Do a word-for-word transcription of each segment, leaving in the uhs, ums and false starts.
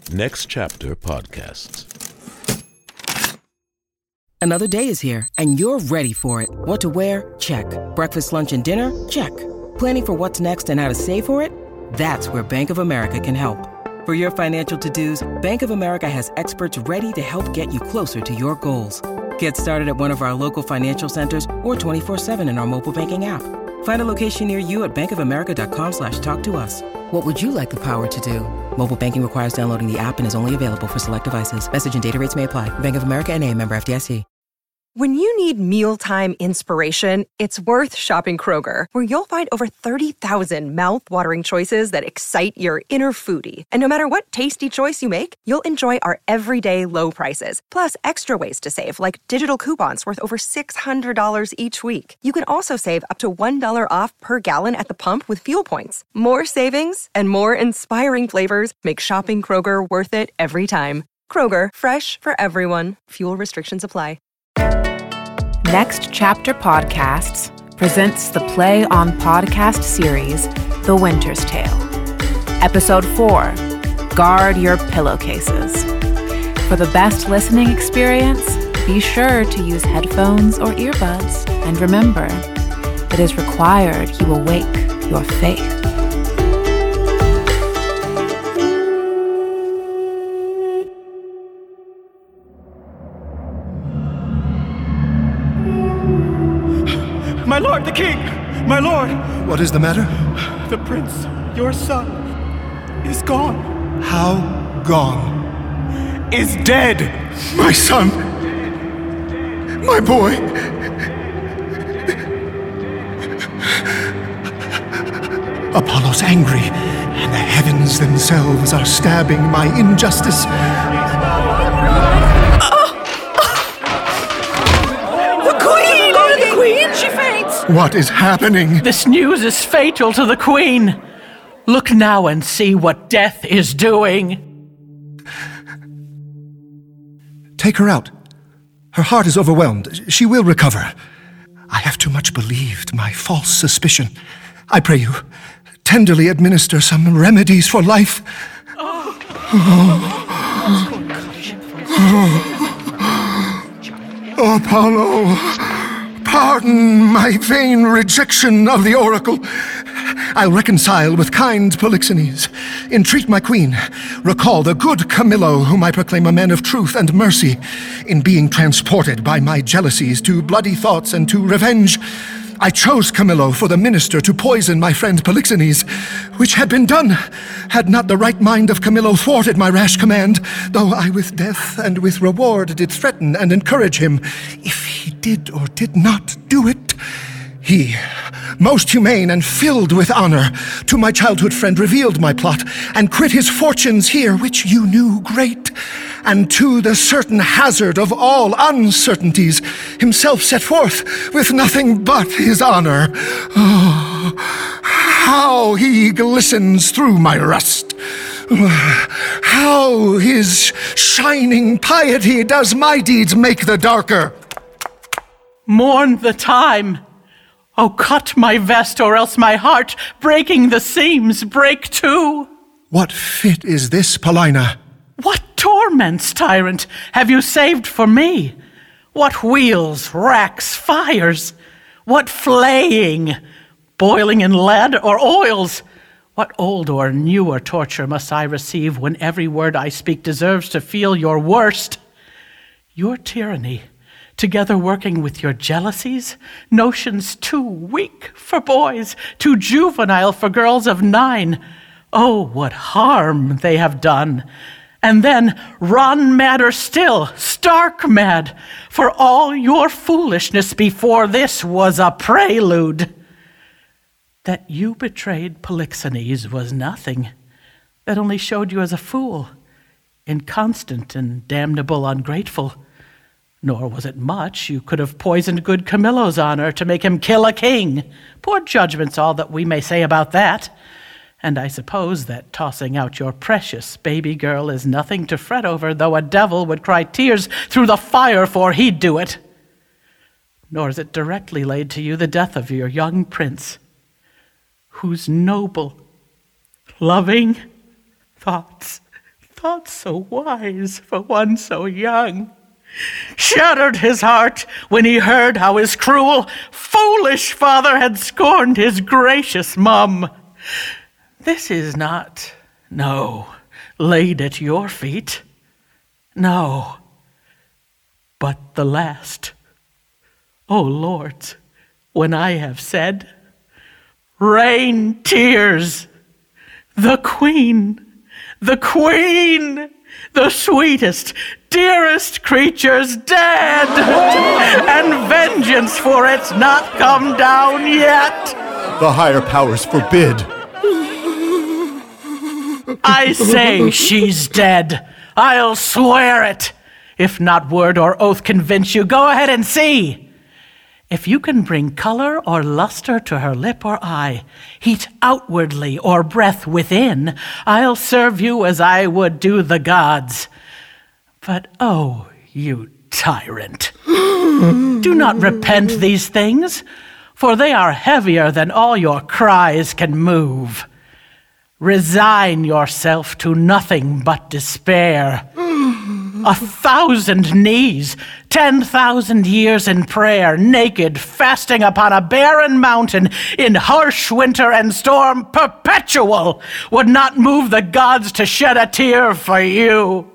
Next Chapter Podcasts. Another day is here, and you're ready for it. What to wear? Check. Breakfast, lunch, and dinner? Check. Planning for what's next and how to save for it? That's where Bank of America can help. For your financial to-dos, Bank of America has experts ready to help get you closer to your goals. Get started at one of our local financial centers or twenty-four seven in our mobile banking app. Find a location near you at bankofamerica.com slash talk to us. What would you like the power to do? Mobile banking requires downloading the app and is only available for select devices. Message and data rates may apply. Bank of America N A, member F D I C. When you need mealtime inspiration, it's worth shopping Kroger, where you'll find over thirty thousand mouth-watering choices that excite your inner foodie. And no matter what tasty choice you make, you'll enjoy our everyday low prices, plus extra ways to save, like digital coupons worth over six hundred dollars each week. You can also save up to one dollar off per gallon at the pump with fuel points. More savings and more inspiring flavors make shopping Kroger worth it every time. Kroger, fresh for everyone. Fuel restrictions apply. Next Chapter Podcasts presents the Play on Podcast series, The Winter's Tale. Episode four, Guard Your Pillowcases. For the best listening experience, be sure to use headphones or earbuds. And remember, it is required you awake your faith. My lord, the king! My lord! What is the matter? The prince, your son, is gone. How gone? Is dead! My son! My boy! Apollo's angry, and the heavens themselves are stabbing my injustice. What is happening? This news is fatal to the queen. Look now and see what death is doing. Take her out. Her heart is overwhelmed. She will recover. I have too much believed my false suspicion. I pray you, tenderly administer some remedies for life. Oh. Oh. Apollo, pardon my vain rejection of the oracle. I'll reconcile with kind Polixenes. Entreat my queen. Recall the good Camillo, whom I proclaim a man of truth and mercy. In being transported by my jealousies to bloody thoughts and to revenge, I chose Camillo for the minister to poison my friend Polixenes, which had been done, had not the right mind of Camillo thwarted my rash command, though I with death and with reward did threaten and encourage him. If he did or did not do it, he, most humane and filled with honor, to my childhood friend revealed my plot, and quit his fortunes here, which you knew great, and to the certain hazard of all uncertainties, himself set forth with nothing but his honor. Oh, how he glistens through my rust! How his shining piety does my deeds make the darker! Mourn the time. Oh, cut my vest, or else my heart, breaking the seams, break too. What fit is this, Paulina? What torments, tyrant, have you saved for me? What wheels, racks, fires? What flaying? Boiling in lead or oils? What old or newer torture must I receive when every word I speak deserves to feel your worst? Your tyranny, together working with your jealousies, notions too weak for boys, too juvenile for girls of nine. Oh, what harm they have done. And then run madder still, stark mad, for all your foolishness before this was a prelude. That you betrayed Polixenes was nothing. That only showed you as a fool, inconstant and damnable ungrateful. Nor was it much. You could have poisoned good Camillo's honor to make him kill a king. Poor judgment's all that we may say about that. And I suppose that tossing out your precious baby girl is nothing to fret over, though a devil would cry tears through the fire for he'd do it. Nor is it directly laid to you the death of your young prince, whose noble, loving thoughts, thought so wise for one so young, shattered his heart when he heard how his cruel, foolish father had scorned his gracious mum. This is not, no, laid at your feet, no, but the last. O lords, when I have said, rain tears, the queen, the queen, the sweetest, dearest creature's dead, and vengeance for it's not come down yet. The higher powers forbid. I say she's dead. I'll swear it. If not word or oath convince you, go ahead and see. If you can bring color or luster to her lip or eye, heat outwardly or breath within, I'll serve you as I would do the gods. But oh, you tyrant, do not repent these things, for they are heavier than all your cries can move. Resign yourself to nothing but despair. A thousand knees, ten thousand years in prayer, naked, fasting upon a barren mountain, in harsh winter and storm perpetual, would not move the gods to shed a tear for you.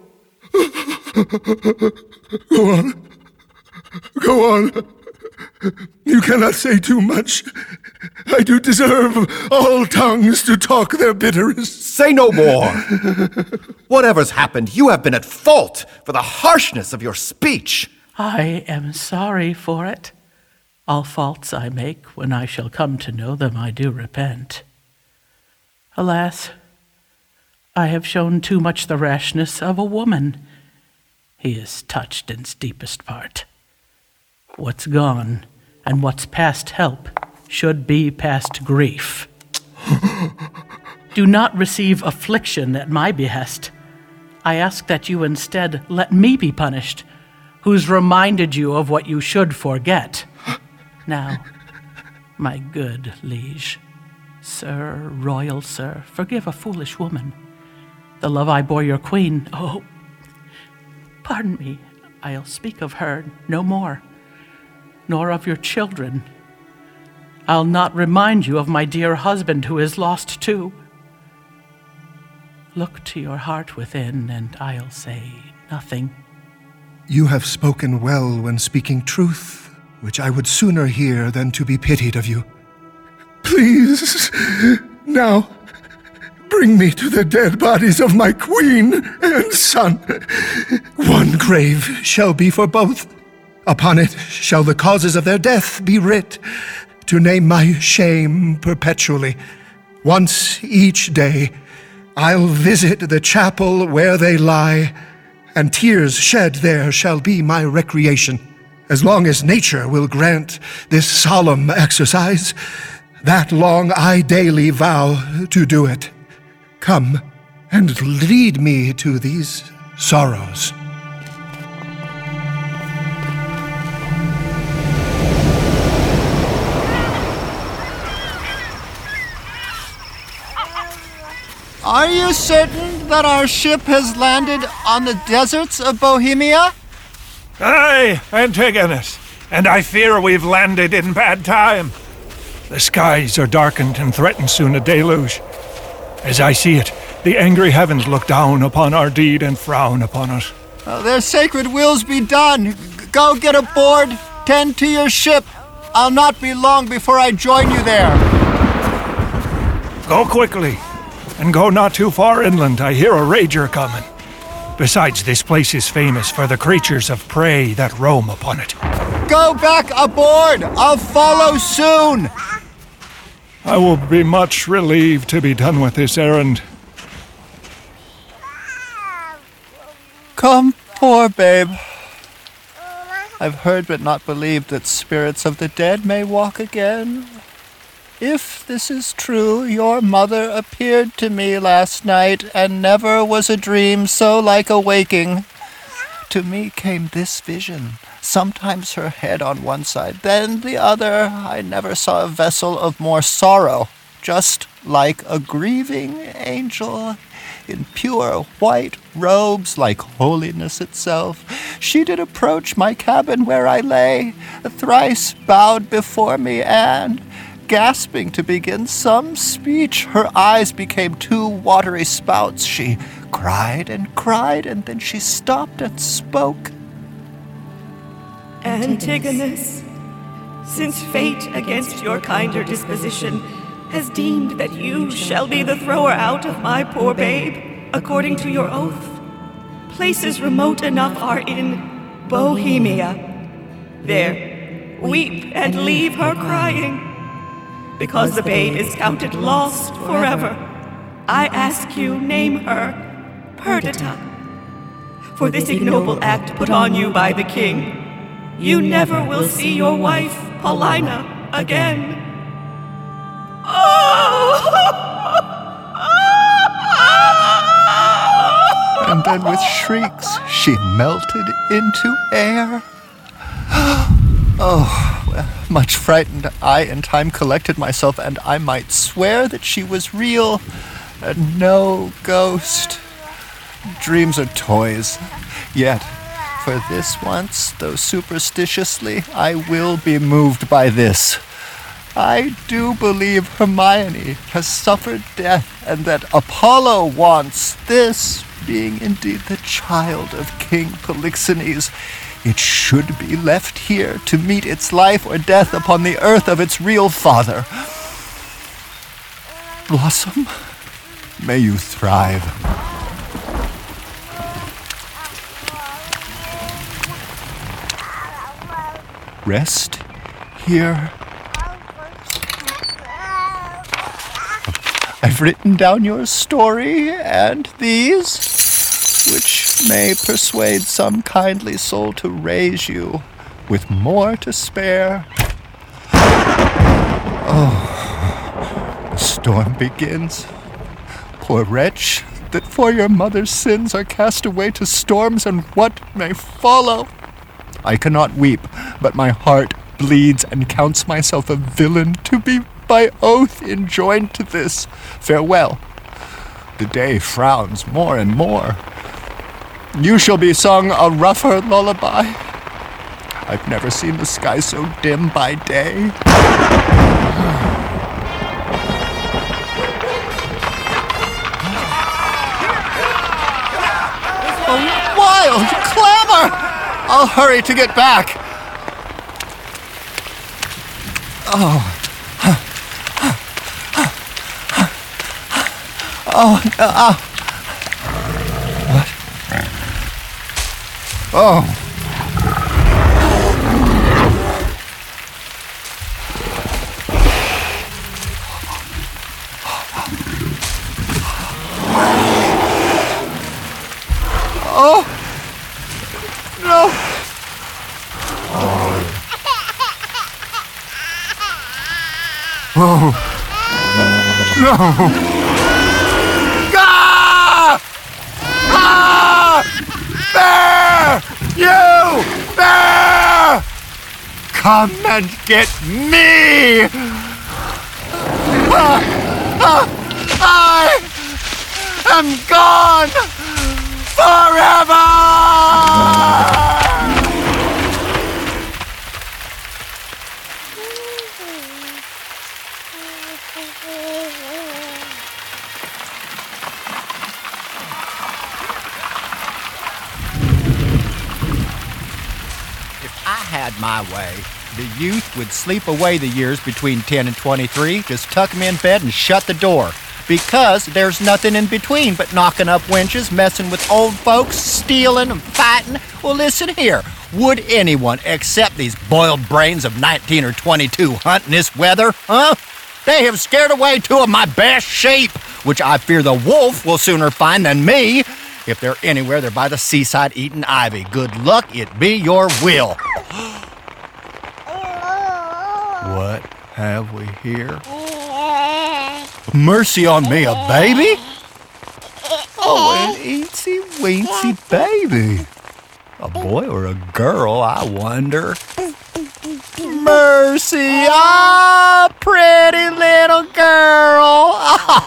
Go on. Go on. You cannot say too much. I do deserve all tongues to talk their bitterest. Say no more. Whatever's happened, you have been at fault for the harshness of your speech. I am sorry for it. All faults I make, when I shall come to know them, I do repent. Alas, I have shown too much the rashness of a woman. He is touched in deepest part. What's gone, and what's past help, should be past grief. Do not receive affliction at my behest. I ask that you instead let me be punished, who's reminded you of what you should forget. Now, my good liege, sir, royal sir, forgive a foolish woman. The love I bore your queen, oh, pardon me, I'll speak of her no more, nor of your children. I'll not remind you of my dear husband who is lost too. Look to your heart within, and I'll say nothing. You have spoken well when speaking truth, which I would sooner hear than to be pitied of you. Please, now, bring me to the dead bodies of my queen and son. One grave shall be for both. Upon it shall the causes of their death be writ, to name my shame perpetually. Once each day I'll visit the chapel where they lie, and tears shed there shall be my recreation. As long as nature will grant this solemn exercise, that long I daily vow to do it. Come and lead me to these sorrows. Are you certain that our ship has landed on the deserts of Bohemia? Aye, Antigonus, and I fear we've landed in bad time. The skies are darkened and threaten soon a deluge. As I see it, the angry heavens look down upon our deed and frown upon us. Oh, their sacred wills be done. G- go get aboard, tend to your ship. I'll not be long before I join you there. Go quickly. And go not too far inland, I hear a rager coming. Besides, this place is famous for the creatures of prey that roam upon it. Go back aboard! I'll follow soon! I will be much relieved to be done with this errand. Come, poor babe. I've heard but not believed that spirits of the dead may walk again. If this is true, your mother appeared to me last night, and never was a dream so like a waking. To me came this vision, sometimes her head on one side, then the other. I never saw a vessel of more sorrow, just like a grieving angel. in pure white robes like holiness itself, she did approach my cabin where I lay, thrice bowed before me, and, gasping to begin some speech, her eyes became two watery spouts. She cried and cried, and then she stopped and spoke. Antigonus, since fate against your kinder disposition has deemed that you shall be the thrower out of my poor babe, according to your oath, places remote enough are in Bohemia. There, weep and leave her crying, because the babe is counted lost forever. I ask you, name her Perdita. For this ignoble act put on you by the king, you never will see your wife, Paulina, again. And then with shrieks, she melted into air. Oh, well, much frightened, I in time collected myself, and I might swear that she was real and no ghost. Dreams are toys, yet for this once, though superstitiously, I will be moved by this. I do believe Hermione has suffered death, and that Apollo wants this, being indeed the child of King Polixenes. It should be left here to meet its life or death upon the earth of its real father. Blossom, may you thrive. Rest here. I've written down your story and these, which may persuade some kindly soul to raise you with more to spare. Oh, the storm begins. Poor wretch, that for your mother's sins are cast away to storms, and what may follow. I cannot weep, but my heart bleeds and counts myself a villain to be by oath enjoined to this. Farewell. The day frowns more and more. You shall be sung a rougher lullaby. I've never seen the sky so dim by day. A wild clamor! I'll hurry to get back. Oh. Oh, uh, what? Oh. Oh. No. Oh. No. Bear! You! Bear! Come and get me! Uh, uh, I am gone forever! Had my way, the youth would sleep away the years between ten and twenty-three, just tuck them in bed and shut the door, because there's nothing in between but knocking up winches, messing with old folks, stealing and fighting. Well, listen here, would anyone except these boiled brains of nineteen or twenty-two hunt in this weather, huh? They have scared away two of my best sheep, which I fear the wolf will sooner find than me. If they're anywhere, they're by the seaside eating ivy. Good luck, it be your will. What have we here? Mercy on me, a baby? Oh, an eensy weensy baby. A boy or a girl, I wonder. Mercy, ah, pretty little girl.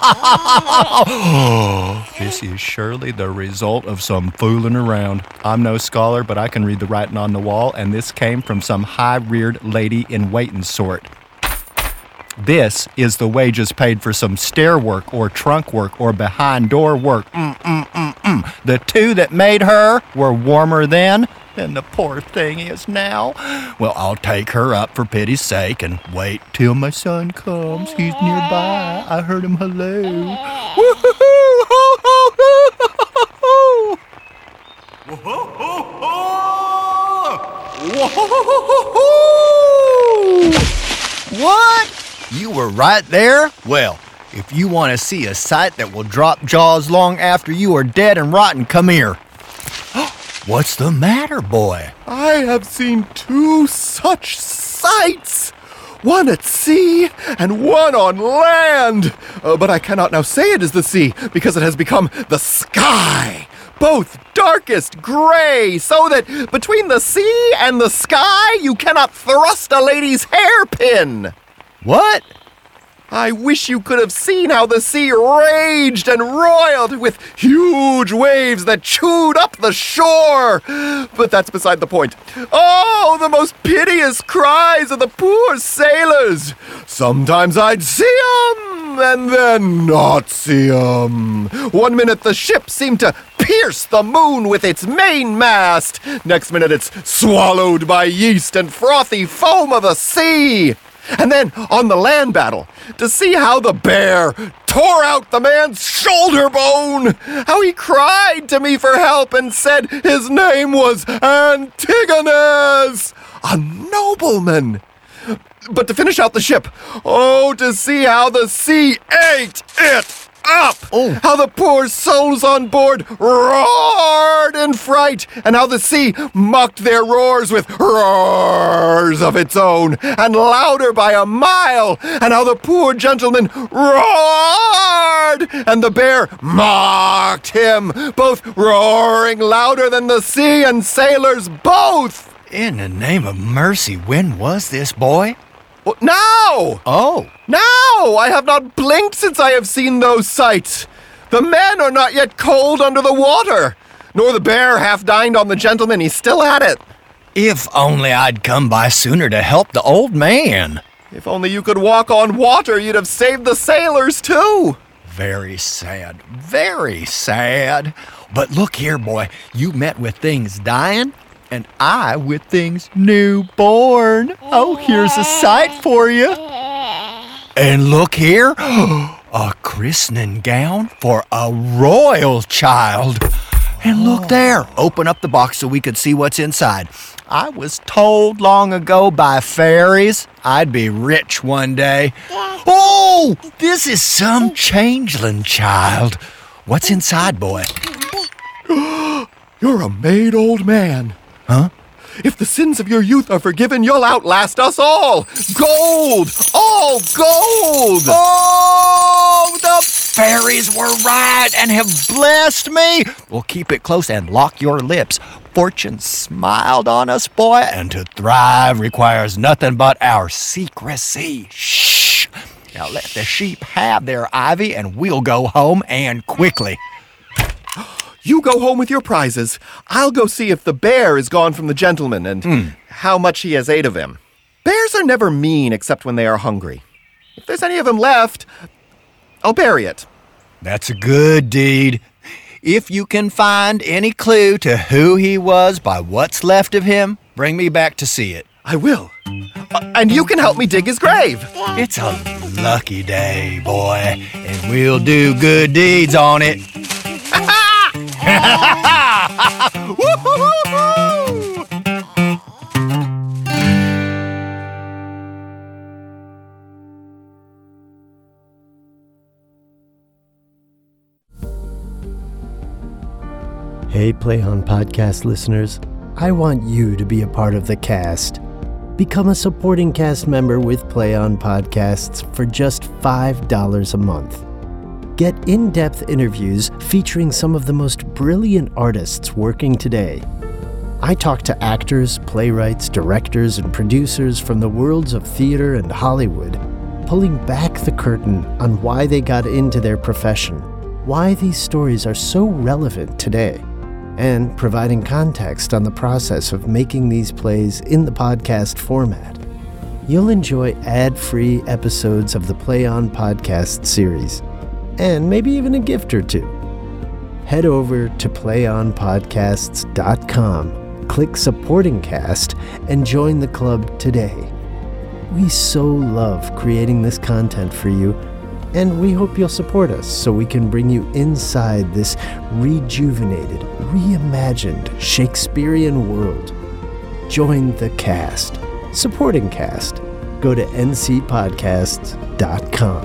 This is surely the result of some fooling around. I'm no scholar, but I can read the writing on the wall, and this came from some high-reared lady-in-waiting sort. This is the wages paid for some stair work or trunk work or behind-door work. Mm-mm-mm-mm. The two that made her were warmer then than the poor thing is now. Well, I'll take her up for pity's sake and wait till my son comes. He's nearby. I heard him hello. Woo-hoo-hoo! Ho-ho-hoo! Whoa-ho-ho-ho! What? You were right there? Well, if you want to see a sight that will drop jaws long after you are dead and rotten, come here. What's the matter, boy? I have seen two such sights. One at sea and one on land. Uh, but I cannot now say it is the sea because it has become the sky. Both darkest gray, so that between the sea and the sky you cannot thrust a lady's hairpin. What? I wish you could have seen how the sea raged and roiled with huge waves that chewed up the shore. But that's beside the point. Oh, the most piteous cries of the poor sailors. Sometimes I'd see 'em, and then not see 'em. One minute the ship seemed to pierce the moon with its mainmast. Next minute it's swallowed by yeast and frothy foam of the sea. And then, on the land battle, to see how the bear tore out the man's shoulder bone, how he cried to me for help and said his name was Antigonus, a nobleman. But to finish out the ship, oh, to see how the sea ate it up! Oh. How the poor souls on board roared in fright, and how the sea mocked their roars with roars of its own, and louder by a mile, and how the poor gentleman roared, and the bear mocked him, both roaring louder than the sea and sailors both. In the name of mercy, when was this, boy? Well, now! Oh. Now! I have not blinked since I have seen those sights. The men are not yet cold under the water, nor the bear half dined on the gentleman. He's still at it. If only I'd come by sooner to help the old man. If only you could walk on water, you'd have saved the sailors, too. Very sad, very sad. But look here, boy, you met with things dying, and I with things newborn. Oh, here's a sight for you. And look here, a christening gown for a royal child. And look there, open up the box so we could see what's inside. I was told long ago by fairies I'd be rich one day. Oh, this is some changeling child. What's inside, boy? You're a made old man. Huh? If the sins of your youth are forgiven, you'll outlast us all. Gold! All gold! Oh, the fairies were right and have blessed me. Well, keep it close and lock your lips. Fortune smiled on us, boy, and to thrive requires nothing but our secrecy. Shh! Now let the sheep have their ivy and we'll go home, and quickly. You go home with your prizes. I'll go see if the bear is gone from the gentleman and mm. how much he has ate of him. Bears are never mean except when they are hungry. If there's any of him left, I'll bury it. That's a good deed. If you can find any clue to who he was by what's left of him, bring me back to see it. I will. Uh, and you can help me dig his grave. It's a lucky day, boy, and we'll do good deeds on it. Hey, Play On Podcast listeners, I want you to be a part of the cast. Become a supporting cast member with Play On Podcasts for just five dollars a month. Get in-depth interviews featuring some of the most brilliant artists working today. I talk to actors, playwrights, directors, and producers from the worlds of theater and Hollywood, pulling back the curtain on why they got into their profession, why these stories are so relevant today, and providing context on the process of making these plays in the podcast format. You'll enjoy ad-free episodes of the Play On podcast series, and maybe even a gift or two. Head over to play on podcasts dot com, click Supporting Cast, and join the club today. We so love creating this content for you, and we hope you'll support us so we can bring you inside this rejuvenated, reimagined Shakespearean world. Join the cast. Supporting Cast. Go to n c podcasts dot com.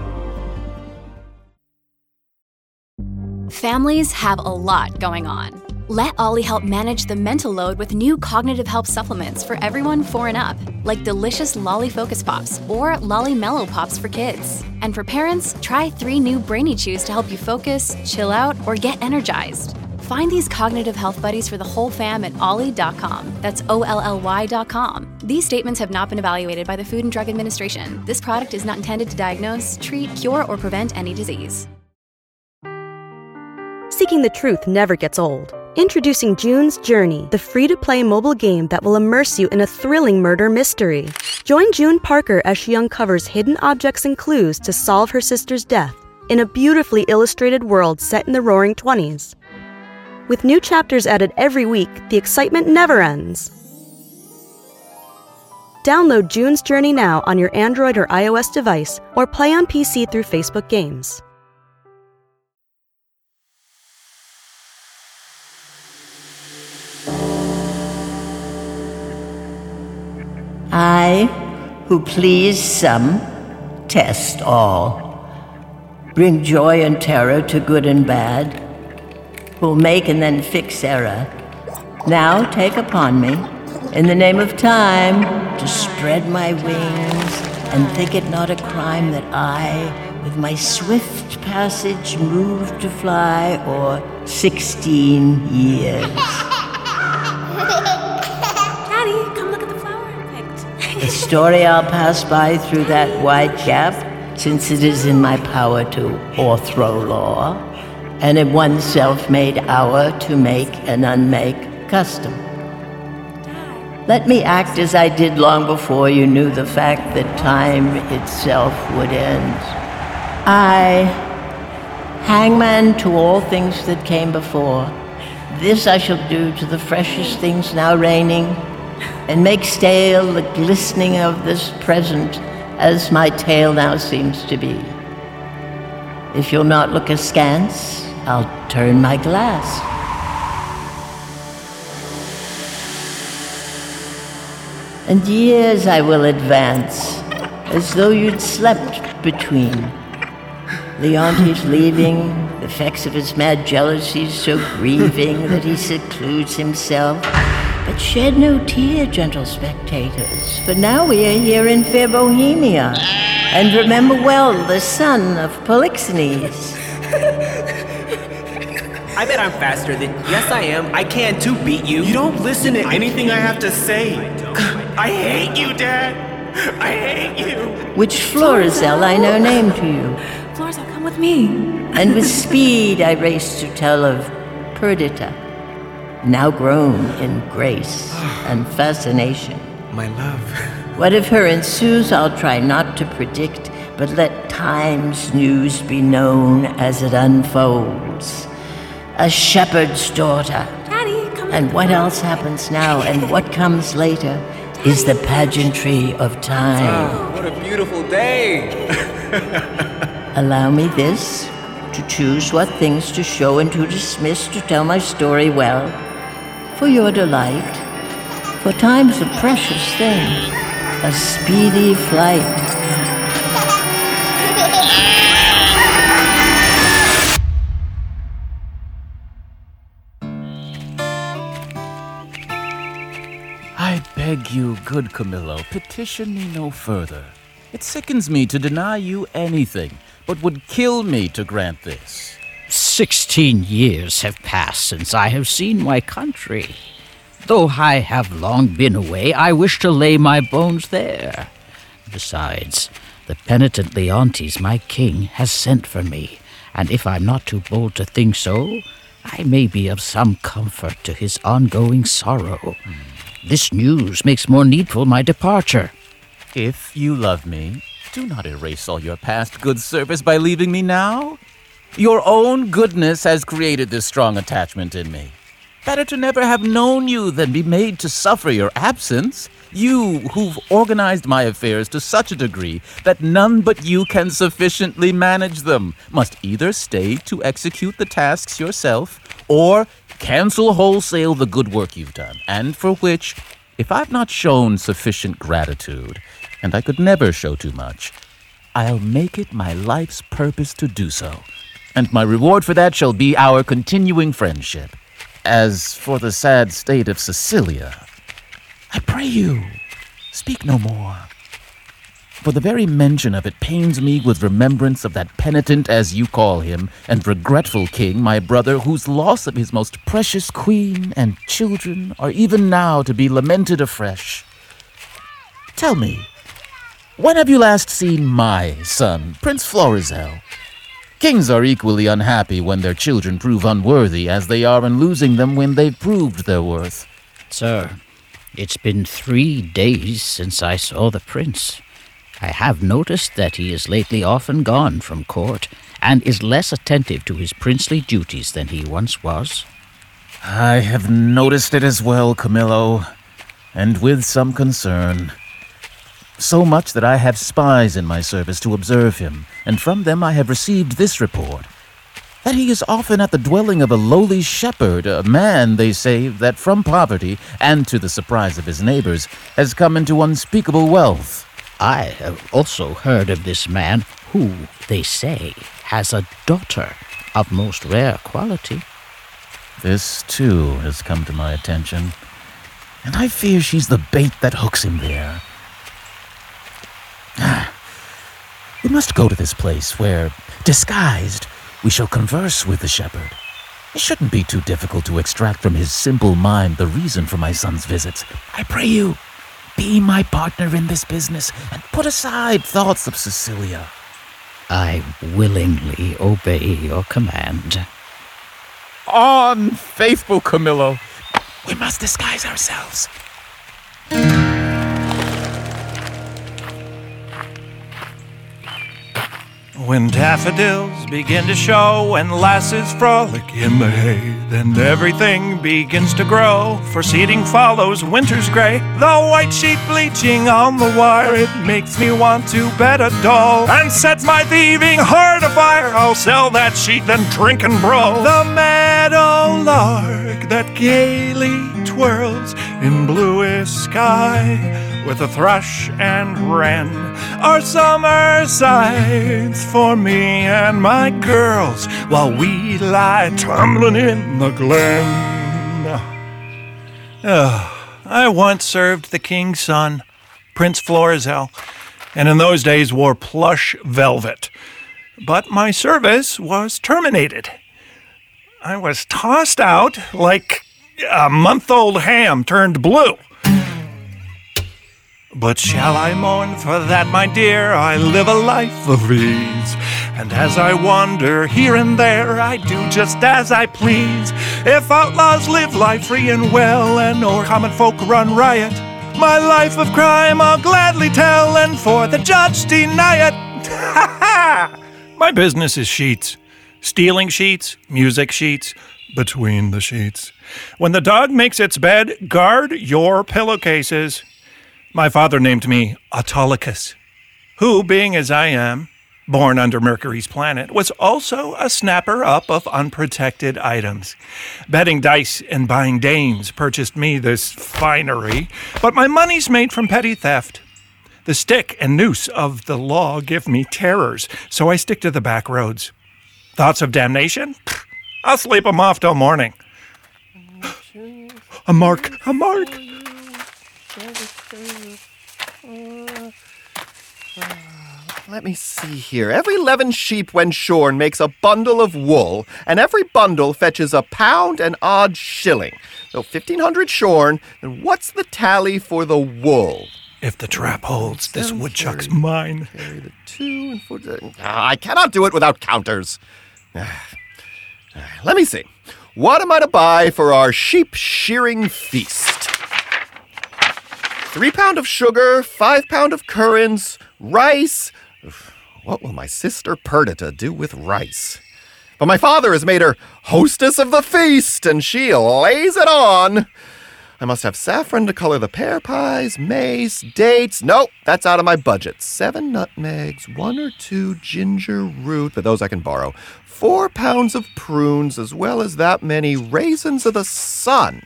Families have a lot going on. Let Ollie help manage the mental load with new cognitive help supplements for everyone four and up, like delicious Lolly Focus Pops or Lolly Mellow Pops for kids. And for parents, try three new Brainy Chews to help you focus, chill out, or get energized. Find these cognitive health buddies for the whole fam at ollie dot com. That's O L L Y dot com. These statements have not been evaluated by the Food and Drug Administration. This product is not intended to diagnose, treat, cure, or prevent any disease. Seeking the truth never gets old. Introducing June's Journey, the free-to-play mobile game that will immerse you in a thrilling murder mystery. Join June Parker as she uncovers hidden objects and clues to solve her sister's death in a beautifully illustrated world set in the Roaring Twenties. With new chapters added every week, the excitement never ends. Download June's Journey now on your Android or iOS device, or play on P C through Facebook Games. I, who please some, test all, bring joy and terror to good and bad, who'll make and then fix error, now take upon me, in the name of time, to spread my wings and think it not a crime that I, with my swift passage, move to fly o'er sixteen years. The story I'll pass by through that wide gap, since it is in my power to o'erthrow law, and in one self-made hour to make and unmake custom. Let me act as I did long before you knew the fact that time itself would end. I, hangman to all things that came before, this I shall do to the freshest things now reigning, and make stale the glistening of this present as my tale now seems to be. If you'll not look askance, I'll turn my glass. And years I will advance, as though you'd slept between. Leontes leaving, the effects of his mad jealousies so grieving that he secludes himself. But shed no tear, gentle spectators, for now we are here in fair Bohemia, and remember well the son of Polixenes. I bet I'm faster than... Yes, I am. I can too beat you. You don't listen to anything I have to say. I hate you, Dad. I hate you. Which Florizel I know name to you. Florizel, come with me. And with speed I race to tell of Perdita, now grown in grace and fascination. My love. What of her ensues I'll try not to predict, but let time's news be known as it unfolds. A shepherd's daughter. Daddy, come And what else happens now and what comes later is the pageantry of time. Oh, what a beautiful day. Allow me this, to choose what things to show and to dismiss to tell my story well. For your delight, for time's a precious thing, a speedy flight. I beg you, good Camillo, petition me no further. It sickens me to deny you anything, but would kill me to grant this. Sixteen years have passed since I have seen my country. Though I have long been away, I wish to lay my bones there. Besides, the penitent Leontes, my king, has sent for me, and if I'm not too bold to think so, I may be of some comfort to his ongoing sorrow. Mm. This news makes more needful my departure. If you love me, do not erase all your past good service by leaving me now. Your own goodness has created this strong attachment in me. Better to never have known you than be made to suffer your absence. You, who've organized my affairs to such a degree that none but you can sufficiently manage them, must either stay to execute the tasks yourself, or cancel wholesale the good work you've done, and for which, if I've not shown sufficient gratitude, and I could never show too much, I'll make it my life's purpose to do so, and my reward for that shall be our continuing friendship. As for the sad state of Cecilia, I pray you, speak no more. For the very mention of it pains me with remembrance of that penitent, as you call him, and regretful king, my brother, whose loss of his most precious queen and children are even now to be lamented afresh. Tell me, when have you last seen my son, Prince Florizel? Kings are equally unhappy when their children prove unworthy as they are in losing them when they've proved their worth. Sir, it's been three days since I saw the prince. I have noticed that he is lately often gone from court, and is less attentive to his princely duties than he once was. I have noticed it as well, Camillo, and with some concern. So much that I have spies in my service to observe him, and from them I have received this report, that he is often at the dwelling of a lowly shepherd, a man, they say, that from poverty, and to the surprise of his neighbors, has come into unspeakable wealth. I have also heard of this man who, they say, has a daughter of most rare quality. This, too, has come to my attention, and I fear she's the bait that hooks him there. We must go to this place where, disguised, we shall converse with the shepherd. It shouldn't be too difficult to extract from his simple mind the reason for my son's visits. I pray you, be my partner in this business and put aside thoughts of Cecilia. I willingly obey your command. On, faithful Camillo. We must disguise ourselves. When daffodils begin to show and lasses frolic in the hay, then everything begins to grow, for seeding follows winter's gray. The white sheet bleaching on the wire, it makes me want to bet a doll and set my thieving heart afire. I'll sell that sheet, then drink and brawl. The meadow lark that gaily twirls in bluest sky, with a thrush and wren, are summer sights for me and my girls, while we lie tumbling in the glen. Oh, I once served the king's son, Prince Florizel, and in those days wore plush velvet. But my service was terminated. I was tossed out like a month-old ham turned blue. But shall I mourn for that, my dear? I live a life of ease, and as I wander here and there, I do just as I please. If outlaws live life free and well, and o'er common folk run riot, my life of crime I'll gladly tell, and for the judge deny it. Ha ha! My business is sheets. Stealing sheets, music sheets, between the sheets. When the dog makes its bed, guard your pillowcases. My father named me Autolycus, who, being as I am, born under Mercury's planet, was also a snapper up of unprotected items. Betting dice and buying dames purchased me this finery, but my money's made from petty theft. The stick and noose of the law give me terrors, so I stick to the back roads. Thoughts of damnation? I'll sleep 'em off till morning. A mark, a mark. let me see here. Every eleven sheep when shorn makes a bundle of wool, and every bundle fetches a pound and odd shilling. So fifteen hundred shorn, then what's the tally for the wool? If the trap holds, this woodchuck's mine. Carry the two and four. Ah, I cannot do it without counters. Let me see. What am I to buy for our sheep shearing feast? Three pound of sugar, five pound of currants, rice. What will my sister Perdita do with rice? But my father has made her hostess of the feast, and she lays it on. I must have saffron to color the pear pies, mace, dates. Nope, that's out of my budget. Seven nutmegs, one or two ginger root, but those I can borrow. Four pounds of prunes, as well as that many raisins of the sun.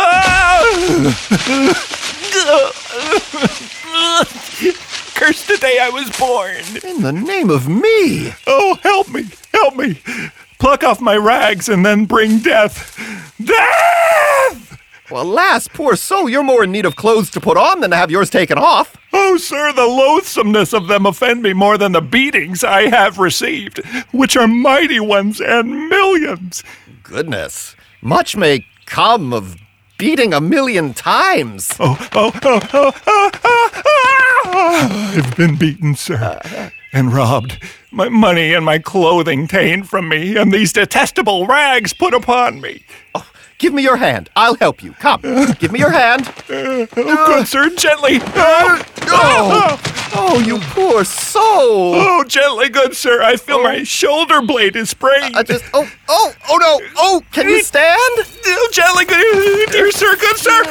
Curse the day I was born. In the name of me. Oh, help me, help me. Pluck off my rags and then bring death. Death! Well, alas, poor soul, you're more in need of clothes to put on than to have yours taken off. Oh, sir, the loathsomeness of them offend me more than the beatings I have received, which are mighty ones and millions. Goodness, much may come of beating a million times. Oh, oh, oh, oh, oh, oh, oh. I've been beaten, sir, uh, and robbed. My money and my clothing taken from me, and these detestable rags put upon me. Oh. Give me your hand. I'll help you. Come. Give me your hand. Uh, oh, good sir, gently. Uh, oh. oh, you poor soul. Oh, gently, good sir. I feel oh. my shoulder blade is sprained. Uh, just, oh, oh, oh no. Oh, can you stand? Oh, gently, good, dear sir, good sir.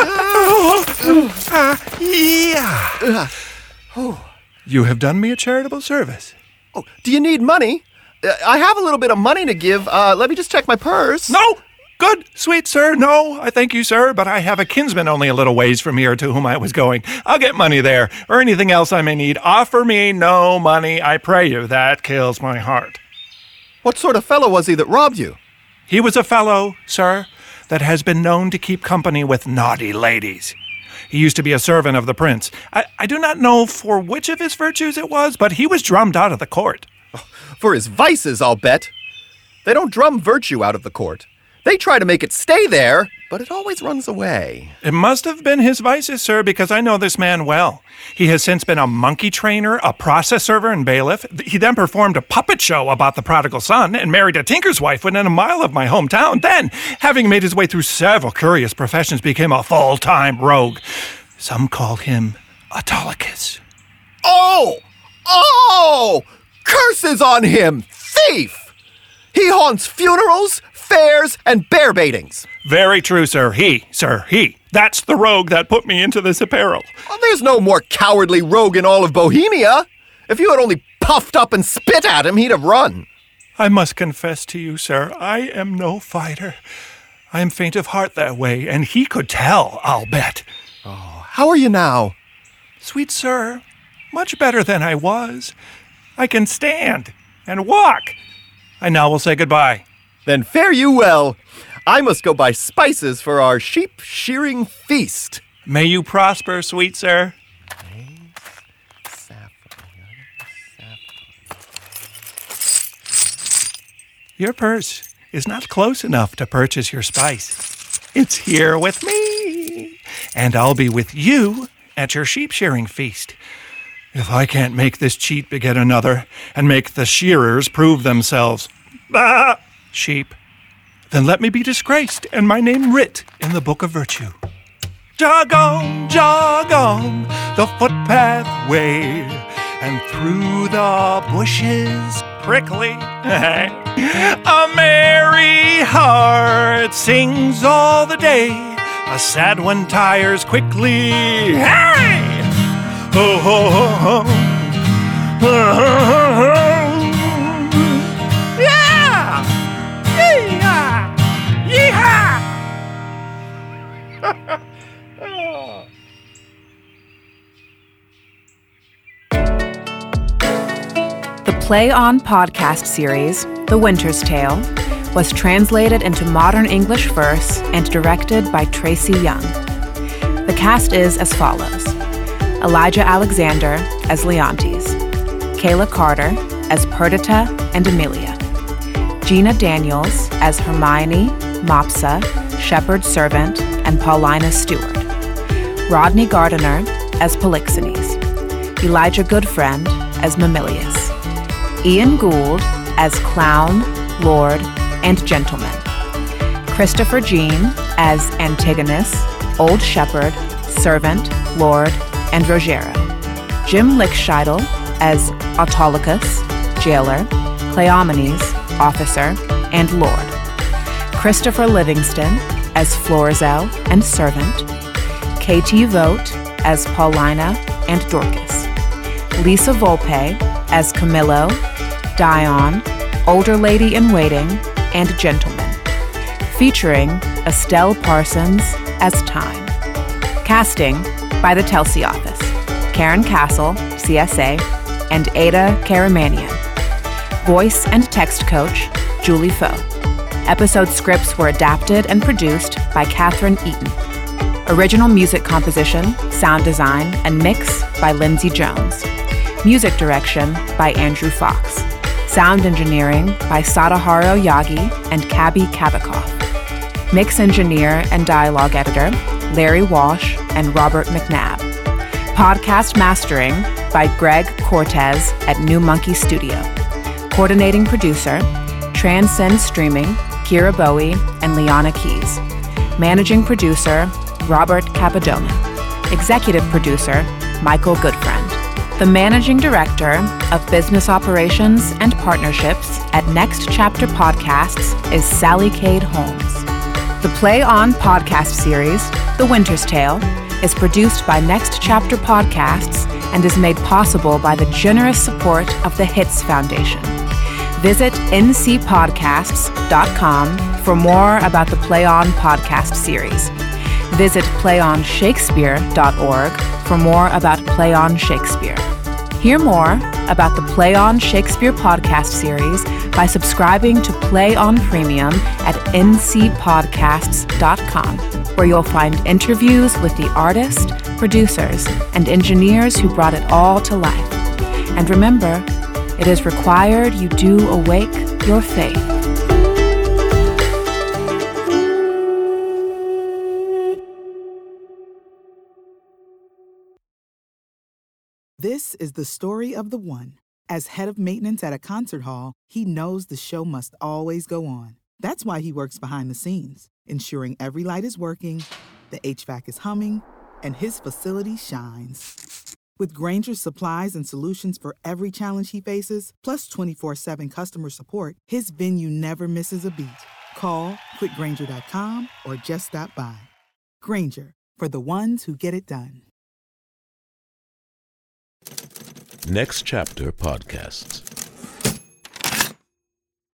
Uh, yeah. Oh. You have done me a charitable service. Oh, do you need money? Uh, I have a little bit of money to give. Uh, let me just check my purse. No. Good, sweet sir. No, I thank you, sir, but I have a kinsman only a little ways from here to whom I was going. I'll get money there, or anything else I may need. Offer me no money, I pray you. That kills my heart. What sort of fellow was he that robbed you? He was a fellow, sir, that has been known to keep company with naughty ladies. He used to be a servant of the prince. I, I do not know for which of his virtues it was, but he was drummed out of the court. Oh, for his vices, I'll bet. They don't drum virtue out of the court. They try to make it stay there, but it always runs away. It must have been his vices, sir, because I know this man well. He has since been a monkey trainer, a process server, and bailiff. He then performed a puppet show about the prodigal son and married a tinker's wife within a mile of my hometown. Then, having made his way through several curious professions, became a full-time rogue. Some call him Autolycus. Oh! Oh! Curses on him! Thief! He haunts funerals, fairs, and bear baitings. Very true, sir. He, sir, he. That's the rogue that put me into this apparel. Well, there's no more cowardly rogue in all of Bohemia. If you had only puffed up and spit at him, he'd have run. I must confess to you, sir, I am no fighter. I am faint of heart that way, and he could tell, I'll bet. Oh, how are you now? Sweet sir, much better than I was. I can stand and walk. I now will say goodbye. Then fare you well. I must go buy spices for our sheep shearing feast. May you prosper, sweet sir. Your purse is not close enough to purchase your spice. It's here with me, and I'll be with you at your sheep shearing feast. If I can't make this cheat beget another, and make the shearers prove themselves, ah, sheep, then let me be disgraced and my name writ in the book of virtue. Jog on, jog on the footpath way, and through the bushes prickly. A merry heart sings all the day, a sad one tires quickly. Hey! Ho, ho, ho, ho. Ho, ho, ho, ho. Yeah! Yee-haw! Yee-haw! The Play On podcast series, The Winter's Tale, was translated into modern English verse and directed by Tracy Young. The cast is as follows: Elijah Alexander as Leontes, Kayla Carter as Perdita and Amelia, Gina Daniels as Hermione, Mopsa, Shepherd Servant, and Paulina Stewart, Rodney Gardiner as Polixenes, Elijah Goodfriend as Mamilius, Ian Gould as Clown, Lord, and Gentleman, Christopher Jean as Antigonus, Old Shepherd, Servant, Lord, and Rogero, Jim Lickscheidel as Autolycus, Jailer, Cleomenes, Officer, and Lord, Christopher Livingston as Florizel and Servant, K T Vogt as Paulina and Dorcas, Lisa Volpe as Camillo, Dion, Older Lady in Waiting, and Gentleman, featuring Estelle Parsons as Time. Casting by the Telsey Office, Karen Castle, C S A, and Ada Karamanian. Voice and text coach, Julie Foe. Episode scripts were adapted and produced by Catherine Eaton. Original music composition, sound design, and mix by Lindsay Jones. Music direction by Andrew Fox. Sound engineering by Sadaharu Yagi and Kabi Kavikoff. Mix engineer and dialogue editor, Larry Walsh and Robert McNabb. Podcast mastering by Greg Cortez at New Monkey Studio. Coordinating producer, Transcend Streaming, Kira Bowie and Liana Keys. Managing producer, Robert Capadona. Executive producer, Michael Goodfriend. The Managing Director of Business Operations and Partnerships at Next Chapter Podcasts is Sally Cade Holmes. The Play On podcast series, The Winter's Tale, is produced by Next Chapter Podcasts and is made possible by the generous support of the Hits Foundation. Visit n c podcasts dot com for more about the Play On podcast series. Visit play on shakespeare dot org for more about Play On Shakespeare. Hear more about the Play On Shakespeare podcast series by subscribing to Play On Premium at n c podcasts dot com, where you'll find interviews with the artists, producers, and engineers who brought it all to life. And remember, it is required you do awake your faith. This is the story of the one. As head of maintenance at a concert hall, he knows the show must always go on. That's why he works behind the scenes, ensuring every light is working, the H V A C is humming, and his facility shines. With Grainger's supplies and solutions for every challenge he faces, plus twenty-four seven customer support, his venue never misses a beat. Call quick grainger dot com or just stop by. Grainger, for the ones who get it done. Next Chapter Podcasts.